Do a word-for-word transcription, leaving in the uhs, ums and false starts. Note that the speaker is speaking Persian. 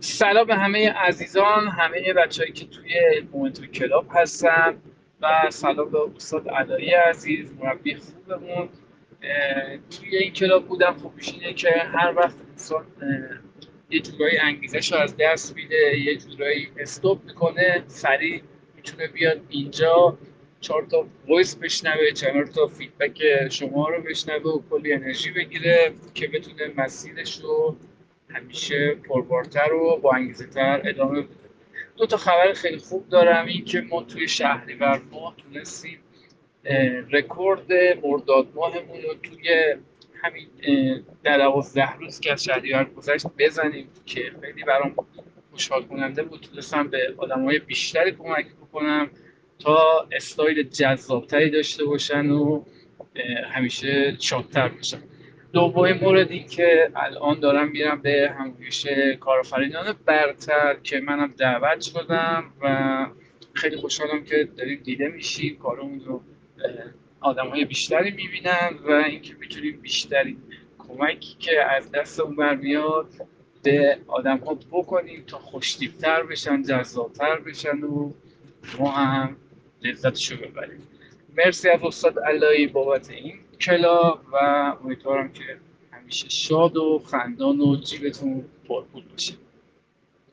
سلام به همه عزیزان، همه بچه‌هایی که توی مومنتو کلاب هستن و سلام به استاد علایی عزیز، مربی خوبمون. اه، توی این کلاب بودم. خوبیش اینه که هر وقت انسان اه، یه جورایی انگیزش رو از دست میده، یه جورایی استوب میکنه، سریع میتونه بیاد اینجا چهار تا وایس بشنوه، چهار تا فیدبک شما رو بشنوه و کلی انرژی بگیره که بتونه مسیرش رو همیشه پربارتر و با انگیزه تر ادامه بده. دو تا خبر خیلی خوب دارم. این که ما توی شهریور ماه تونستیم اه، رکورد مرداد ماهمون رو توی همین اه، در دوازده روز که از شهریور گذشت بزنیم که خیلی برام خوشحال کننده بود. تونستم به آدمای بیشتری کمک بکنم تا استایل جذابتری داشته باشن و اه، همیشه شادتر باشن. دومین مورد این که الان دارم میرم به همایش کارآفرینان برتر که منم دعوت شدم و خیلی خوشحالم که داریم دیده میشیم، کارمون رو آدم های بیشتری میبینن و اینکه میتونیم بیشتری کمکی که از دستمون برمیاد به آدم ها بکنیم تا خوشتیبتر بشن، جذابتر بشن و ما هم لذتشو ببریم. مرسی از استاد علایی بابت این کلاب و امیدوارم که همیشه شاد و خندان و جیبتون پرپول باشه.